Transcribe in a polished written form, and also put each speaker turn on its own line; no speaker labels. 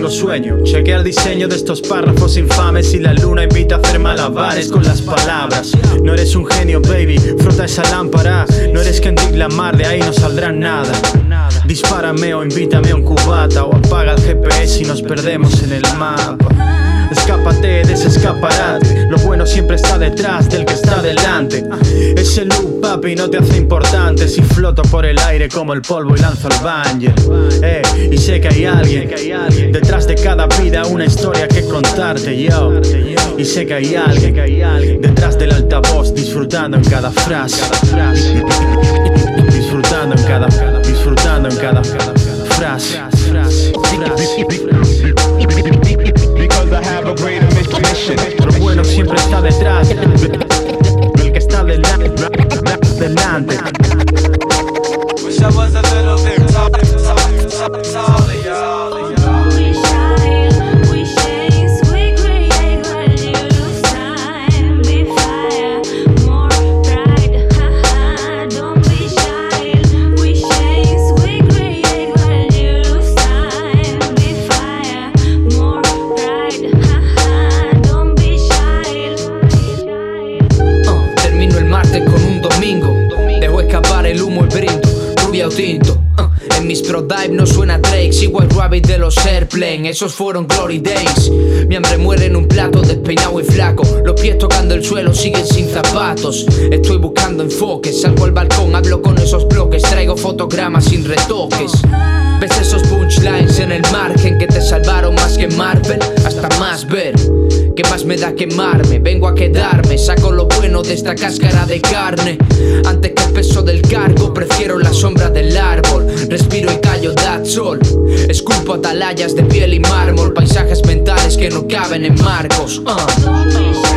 solo sueño. Chequea el diseño de estos párrafos infames y la luna invita a hacer malabares con las palabras. No eres un genio, baby, frota esa lámpara. No eres Kendrick Lamar, de ahí no saldrá nada. Dispárame o invítame a un cubata, o apaga el GPS y nos perdemos en el mapa. Escápate de ese escaparate, lo bueno siempre está detrás del que está delante. Ese look, papi, no te hace importante si floto por el aire como el polvo y lanzo el banger. Y sé que hay alguien detrás de cada vida, una historia que contarte, yo. Y sé que hay alguien detrás del altavoz, disfrutando en cada frase. Disfrutando en cada frase.
Because I have a greater mission.
Lo bueno siempre está detrás del que está delante.
Wish I was a little bit taller, y'all.
We shine, we chase, we create when you lose time. Be fire, more pride, haha. Don't be shy. We chase, we create when you lose time. Be fire, more pride, haha. Don't be shy.
Termino el martes con un domingo. Dejo escapar el humo y brindo, rubia o tinto. En mis ProDive no suena Drake, sigo al Rabbit de los Airplane, esos fueron Glory Days. Mi hambre muere en un plato, despeinado y flaco. Los pies tocando el suelo, siguen sin zapatos. Estoy buscando enfoque, salgo al balcón, hablo con esos bloques. Traigo fotogramas sin retoques. ¿Ves esos punchlines en el margen que te salvaron más que Marvel? Hasta más ver. ¿Qué más me da quemarme? Vengo a quedarme, saco lo bueno de esta cáscara de carne. Antes que el peso del cargo, prefiero la sombra del árbol. Respiro y callo, that's all. Esculpo atalayas de piel y mármol, paisajes mentales que no caben en marcos.
Don't be shy.